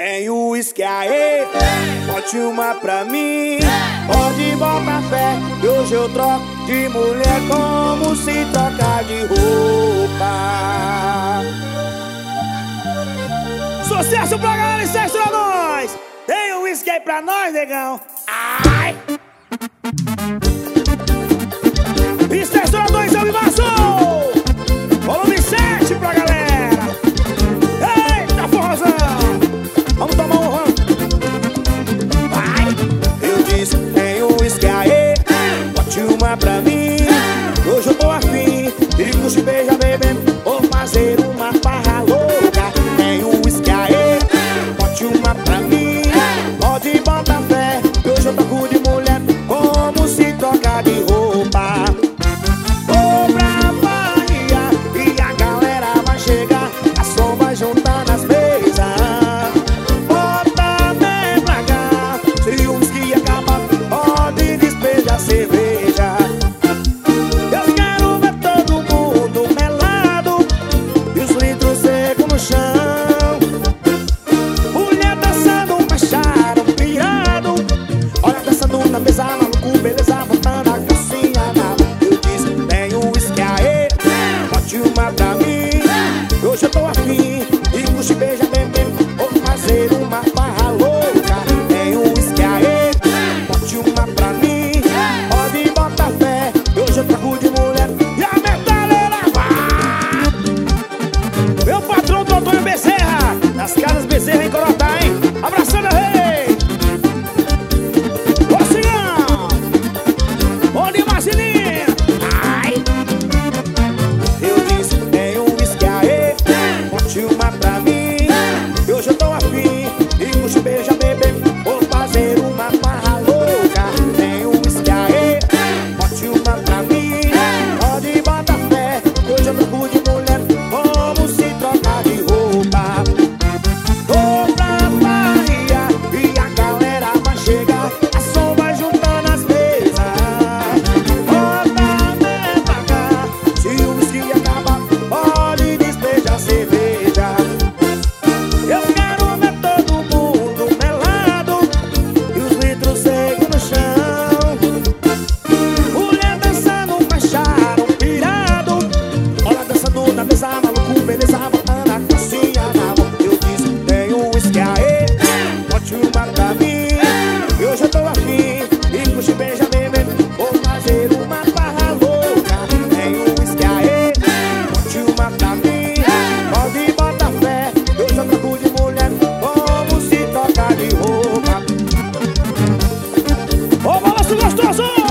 Tem o uísque aí, bote uma pra mim. Pode botar fé, que hoje eu troco de mulher como se trocar de roupa. Sucesso pra galera e sexo pra nós. Tem o uísque aí pra nós, negão. Ai! E sexo pra nós, eu me passou. Volume 7 pra galera. Eita, forrozão. Vamos tomar um rum. Vai. Eu disse, tem um uísque aí, bote uma pra mim. Hoje eu tô afim de curtir, beija, bebendo, vou fazer uma farra louca. Tem um uísque aí, bote uma pra mim. Pode botar fé, que hoje eu toco de mulher como se troca de roupa. Vou pra Bahia e a galera vai chegar, a som vai juntar nas mesas. Cerveja. Eu quero ver todo mundo melado e os litros secos no chão. Mulher dançando, baixaram, pirado. Olha dançando na mesa, maluco, beleza, botando a calcinha na mão. Eu disse, tem um uísque aí, bote uma pra mim. Hoje eu tô afim de curtir, beija, bebendo, vou fazer uma farra louca. Tem um uísque aí, bote uma pra mim. Hoje eu troco de mulher e a metaleira vai. Meu patrão do Antônio Bezerra, das Casas Bezerra em Corotá, hein? Abração, meu rei. Ô, Cigão. Onde Marcelinho? Ai. Eu disse, tem um uísque aí, bote uma pra mim. Hoje eu tô afim de curtir, beija, bebê, vou fazer uma farra louca. Tem um uísque aí, bote uma pra mim. Pode botar fé, hoje eu troco de mulher como se trocar de roupa. Vou pra Bahia e a galera vai chegar, a som vai juntando as mesas. Bota bem pra cá, se o uísque acabar, pode despejar cerveja. Eu quero ver todo mundo melado e os litros secos no chão. Mulher dançando, baixaram, pirado. Olha dançando na mesa, maluco, beleza, botando a calcinha na mão. Eu disse, tem um uísque aí, bote uma pra mim. E hoje eu tô afim de curtir, beija, bebendo, vou fazer uma farra louca. Tem um uísque aí, bote uma pra mim. Pode botar fé, hoje eu troco de mulher como se troca de roupa. Ô, balanço gostoso!